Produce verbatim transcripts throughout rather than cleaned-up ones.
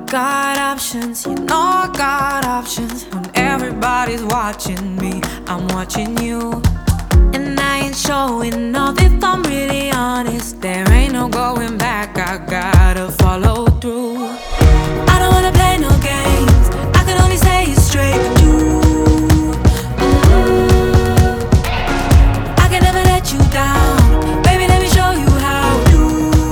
got options, you know I got options. When everybody's watching me, I'm watching you. And I ain't showing off if I'm really honest. There ain't no going back, I gotta follow through. I don't wanna play no games, I can only say it straight to you. Mm-hmm. I can never let you down, baby, let me show you how to.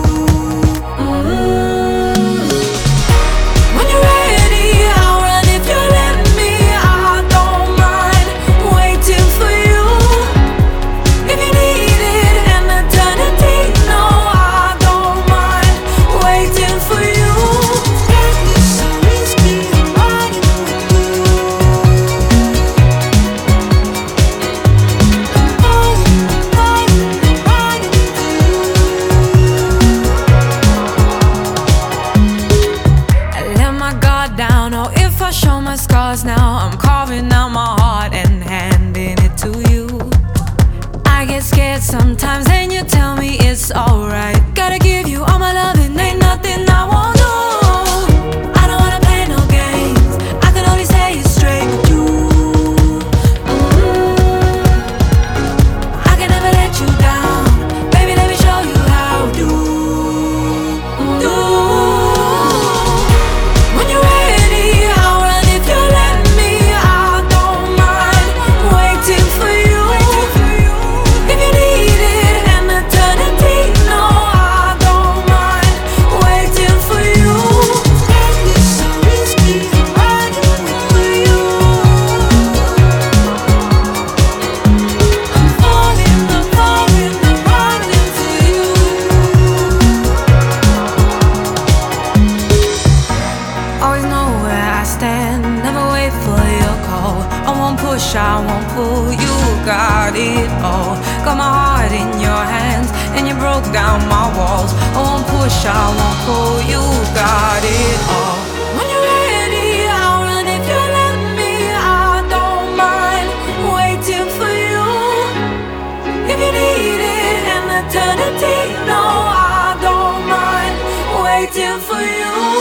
Mm-hmm. When you're ready, I'll run if you let me. I don't mind waiting for you. If you need it, an eternity, no, I don't mind waiting for you. It's so risky, I'm riding with you. I'm falling, I'm falling, I'm riding with you. I let my guard down, oh, if I show my scars now, I'm carving out my heart and handing it to you. I get scared sometimes and you tell me it's alright. Gotta give you all my loving, ain't nothing I won't do. I don't wanna play no games, I can only say it straight with you. Mm-hmm. I can never let you down, baby, let me show you how to. Do. When you're ready, I'll run if you let me. I don't mind waiting for you. If you need it, an eternity, no, I don't mind waiting for you. It's so risky, I'm riding with you. I'm falling, I'm falling, I'm riding for you. Always know where I stand, never wait for your call. I won't push, I won't pull, you got it all. Got my heart in your hands, and you broke down my walls. I won't push, I won't pull, you got it all. When you're ready, I'll run if you let me. I don't mind waiting for you. If you need it, an eternity, no, I don't mind waiting for you.